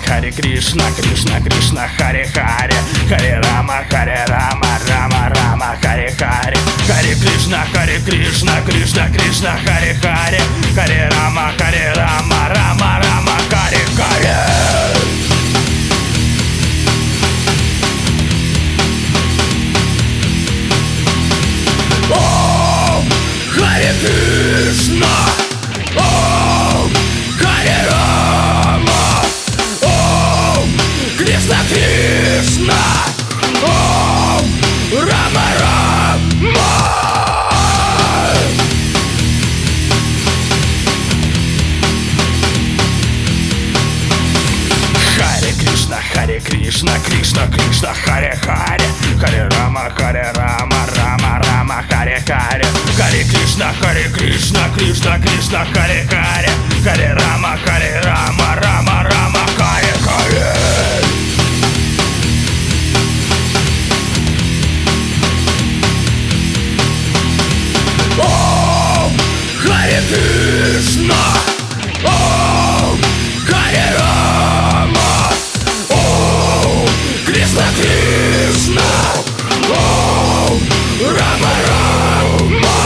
Харе Кришна, Кришна, Кришна, Харе Харе, Харе Рама, Рама, Рама, Харе Харе, Харе Кришна, Кришна, Кришна, Харе Харе, Харе Рама, Рама, Харе Харе. Ом Харе Кришна, Ом Харе Рама, Ом Кришна, Кришна, Ом Рама, Рама. Харе Кришна, Кришна, Кришна, Харе Харе, Харе Рама, Рама, Харе Харе, Харе Кришна, Кришна, Кришна, Харе Харе, Харе Рама, Рама, Харе Харе. Ом Харе Кришна, Ом Харе Рама, Ом Кришна, Кришна, Ом Рама, Рама.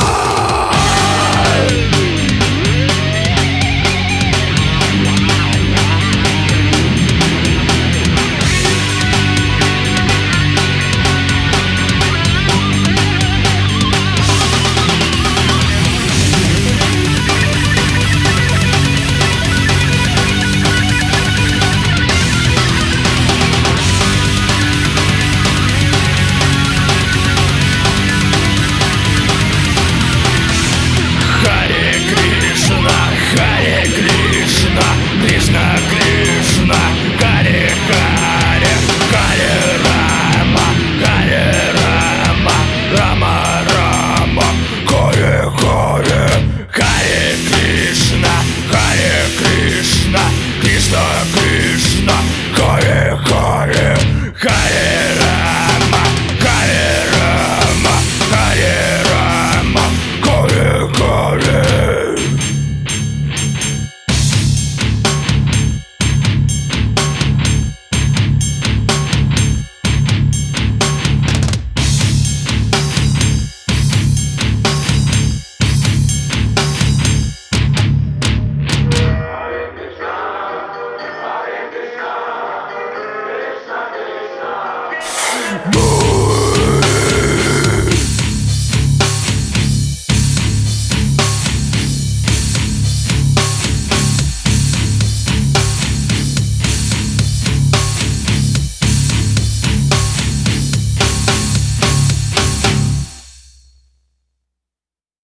Boom!